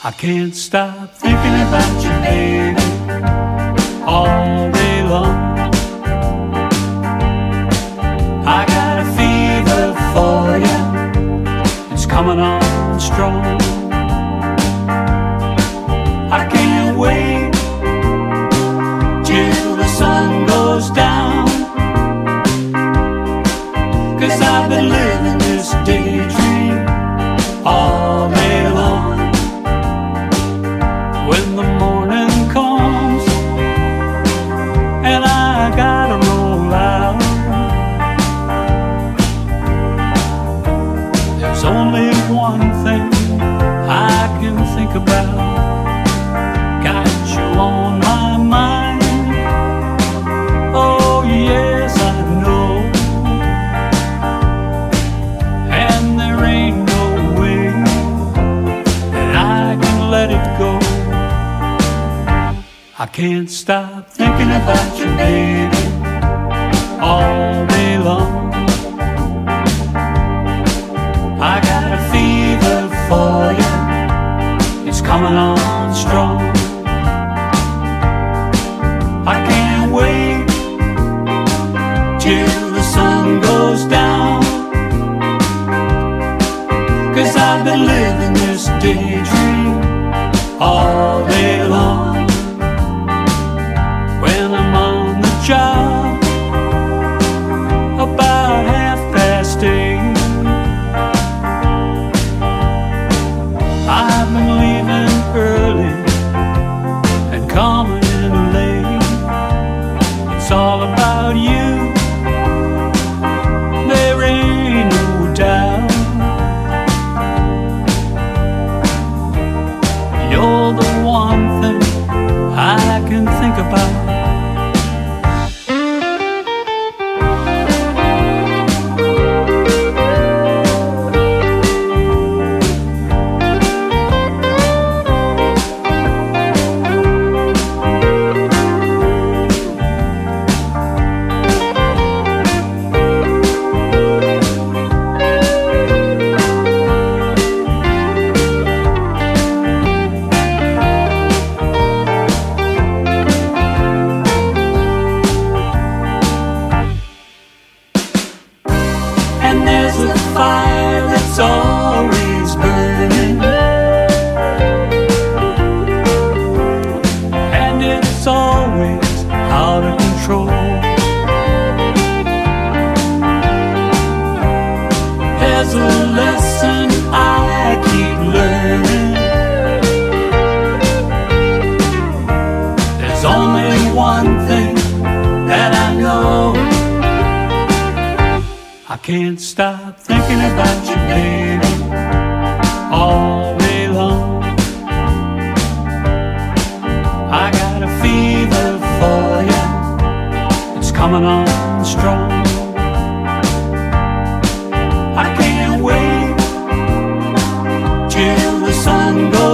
I can't stop thinking about you, baby, all day long. I got a fever for you, it's coming on strong. I can't wait till the sun goes down, 'cause I've been living this daydream all day long. When the morning comes and I gotta roll out, there's only one thing I can think about. Got you on my mind, oh yes I know, and there ain't no way that I can let it go. I can't stop thinking about you, baby, all day long. I got a fever for you, it's coming on strong. I can't wait till the sun goes down, 'cause I've been living this daydream all day long. When I'm on the job about 8:30, I've been leaving early and coming in late. It's all about you, there ain't no doubt. You're the one thing I can think about. And there's a fire that's always burning, and it's always out of control. There's a lesson I keep learning. There's only one thing that I know. I can't stop thinking about you, baby, all day long. I got a fever for you, it's coming on strong. I can't wait till the sun goes